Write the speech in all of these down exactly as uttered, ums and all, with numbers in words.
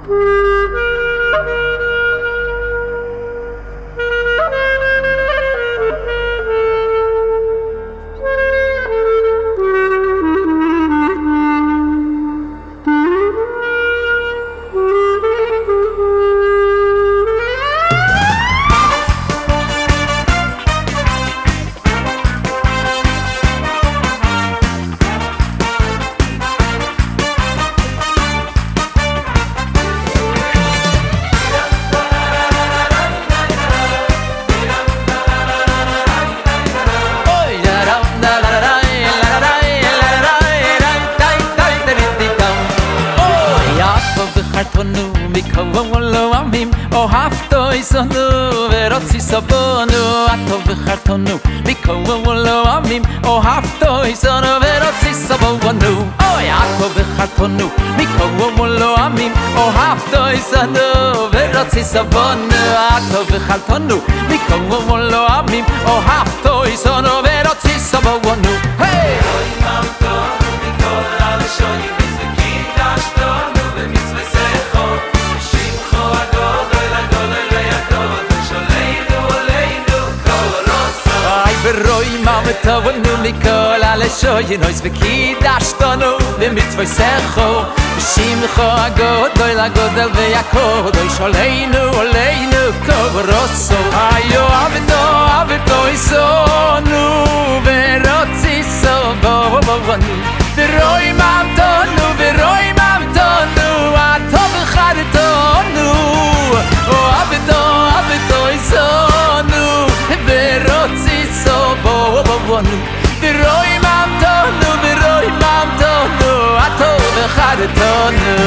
אהבתו יסונו ורוצי סבונו הטוב וחרטונו מכל העמים אהבתו יסונו ורוצי סבונו אוי הטוב וחרטונו מכל העמים אהבתו יסונו ורוצי סבונו הטוב וחרטונו מכל העמים אהבתו יסונו ורוצי סבונו היי ורוי ממתנו מכל הלשוינויס וקידשתנו במצווי סכו בשמחו הגדול הגדול והקודש עלינו עלינו קורוסו היו עבדו עבדו יסונו ורוצי סבונו ורוי ממתנו ורוי ממתנו הטוב וחרטונו עבדו עבדו יסונו ורוצי סבונו ורוי ממתנו ורוי ממתנו הטוב וחרטונו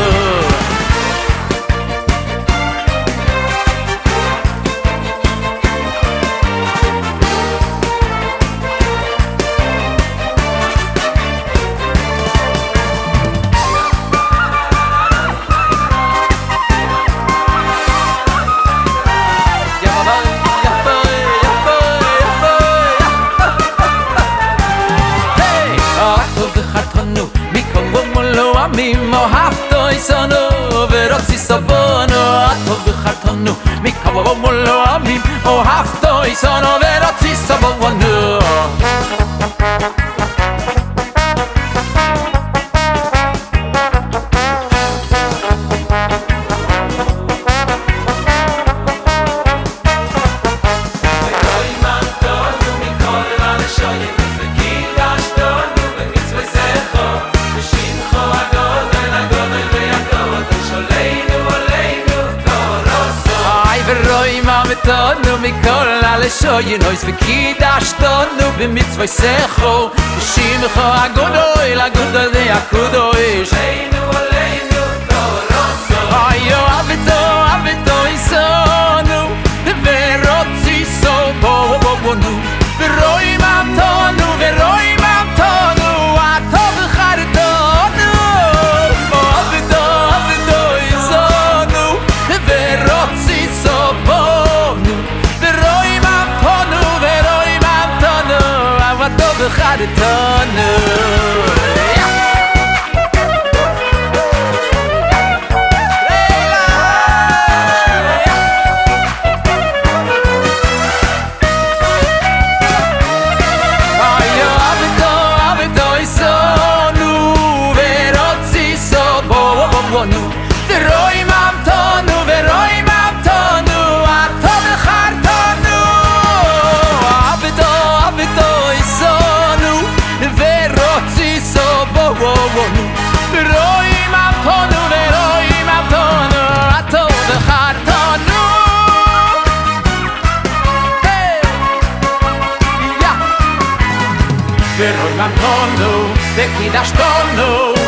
עמים אהבתו יסונו ורוצי סבונו הטוב וחרטונו מכל העמים אהבתו יסונו ורוצי סבונו מתנו מכל הלשוינויס וקידשתנו במצווי סכו בשמחו הגדול הגדול והקדוש עלינו עלינו קורוסו היו עבדו עבדו יסונו ורוצי סבונו ורוי ממתנו ורוי ממתנו הטוב וחרטונו עבדו עבדו יסונו ורוצי סבונו וחרטונו ורואים ממתנו ורואים ממתנו הטוב וחרטונו ורואים ממתנו וקידשתנו